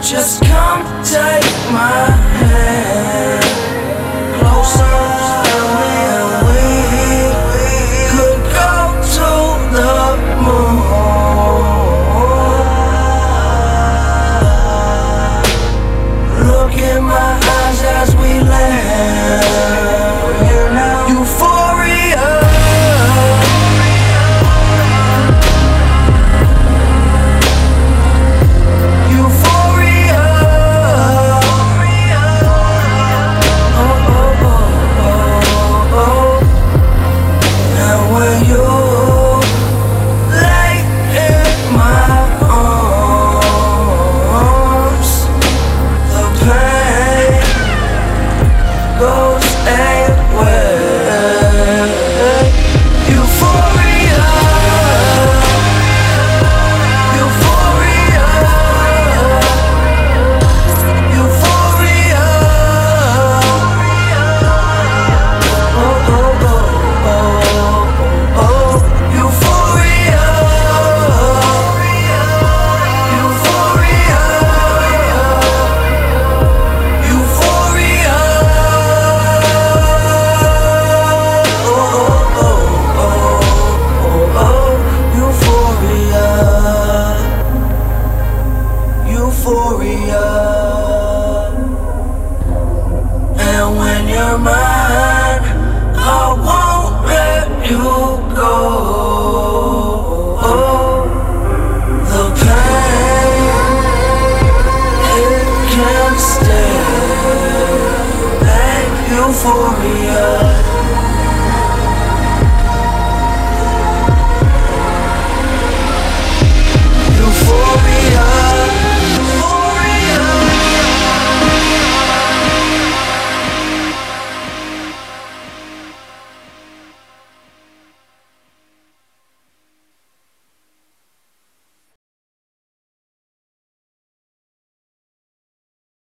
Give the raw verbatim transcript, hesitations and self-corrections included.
Just come take my hand closer, and we could go to the moon. Look in my eyes as we land. We're here now. Euphoria. Euphoria. And when you're mine, I won't let you go. The pain, it can't stay. Like euphoria. Euphoria.